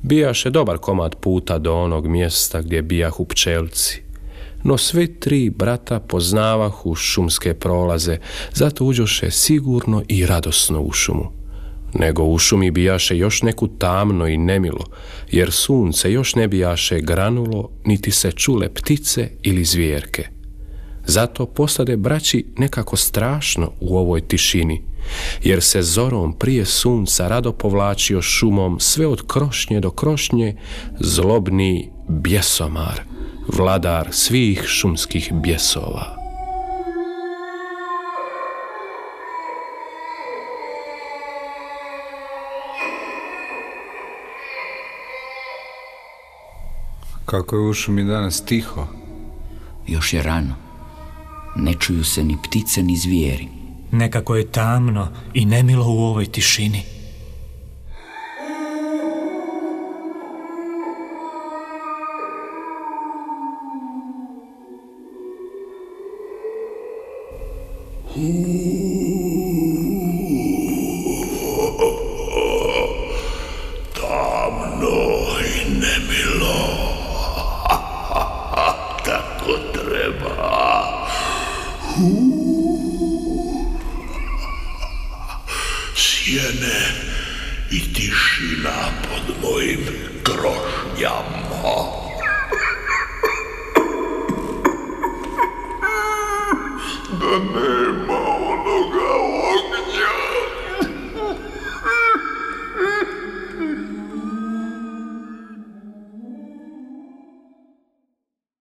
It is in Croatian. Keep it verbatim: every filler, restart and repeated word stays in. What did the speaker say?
Bijaše dobar komad puta do onog mjesta gdje bijahu pčelci. No svi tri brata poznavahu šumske prolaze, zato uđoše sigurno i radosno u šumu. Nego u šumi bijaše još neku tamno i nemilo, jer sunce još ne bijaše granulo, niti se čule ptice ili zvijerke. Zato postade braći nekako strašno u ovoj tišini, jer se zorom prije sunca rado povlačio šumom sve od krošnje do krošnje zlobni bjesomar, vladar svih šumskih bjesova. Kako je u šumi danas tiho? Još je rano. Ne čuju se ni ptice ni zvijeri. Nekako je tamno i nemilo u ovoj tišini. Tamno i nemilo. Tako treba. Sjene i tišina pod mojim krošnjama. Da ne